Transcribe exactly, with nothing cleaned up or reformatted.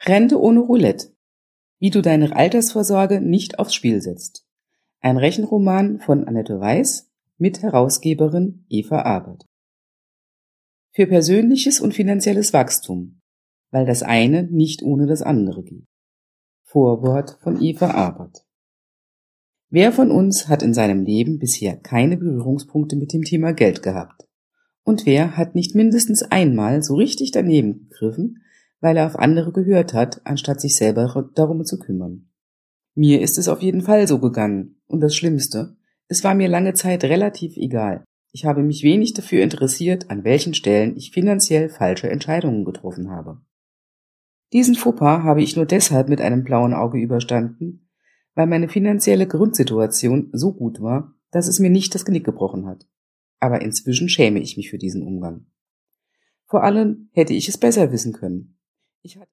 Rente ohne Roulette. Wie du deine Altersvorsorge nicht aufs Spiel setzt. Ein Rechenroman von Annette Weiß mit Herausgeberin Eva Abert. Für persönliches und finanzielles Wachstum, weil das eine nicht ohne das andere geht. Vorwort von Eva Abert. Wer von uns hat in seinem Leben bisher keine Berührungspunkte mit dem Thema Geld gehabt? Und wer hat nicht mindestens einmal so richtig daneben gegriffen, weil er auf andere gehört hat, anstatt sich selber darum zu kümmern? Mir ist es auf jeden Fall so gegangen. Und das Schlimmste, es war mir lange Zeit relativ egal. Ich habe mich wenig dafür interessiert, an welchen Stellen ich finanziell falsche Entscheidungen getroffen habe. Diesen Fauxpas habe ich nur deshalb mit einem blauen Auge überstanden, weil meine finanzielle Grundsituation so gut war, dass es mir nicht das Genick gebrochen hat. Aber inzwischen schäme ich mich für diesen Umgang. Vor allem hätte ich es besser wissen können. Ich hatte